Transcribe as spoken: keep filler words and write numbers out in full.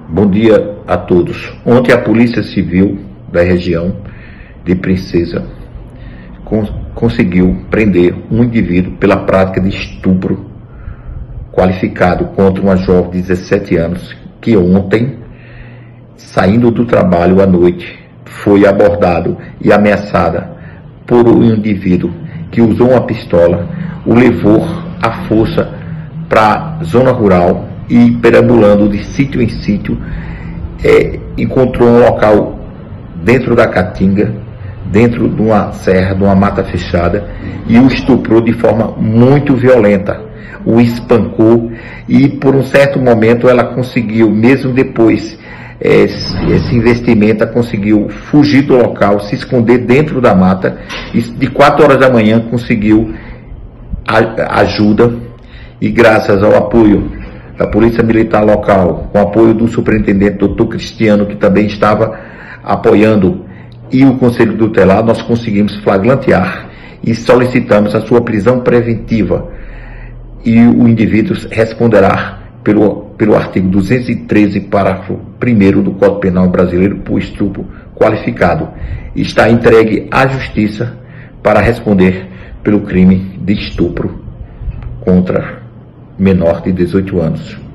Bom dia a todos. Ontem a Polícia Civil da região de Princesa cons conseguiu prender um indivíduo pela prática de estupro qualificado contra uma jovem de dezessete anos que ontem, saindo do trabalho à noite, foi abordado e ameaçada por um indivíduo que usou uma pistola, o levou à força para a zona rural e, perambulando de sítio em sítio, é, encontrou um local dentro da Caatinga, dentro de uma serra, de uma mata fechada, e o estuprou de forma muito violenta, o espancou, e por um certo momento ela conseguiu, mesmo depois esse, esse investimento, ela conseguiu fugir do local, se esconder dentro da mata, e de quatro horas da manhã conseguiu a, ajuda, e graças ao apoio da Polícia Militar local, com o apoio do superintendente doutor Cristiano, que também estava apoiando, e o Conselho Tutelar, nós conseguimos flagrantear e solicitamos a sua prisão preventiva. E o indivíduo responderá pelo, pelo artigo duzentos e treze, parágrafo primeiro do Código Penal brasileiro, por estupro qualificado. Está entregue à Justiça para responder pelo crime de estupro contra menor de dezoito anos.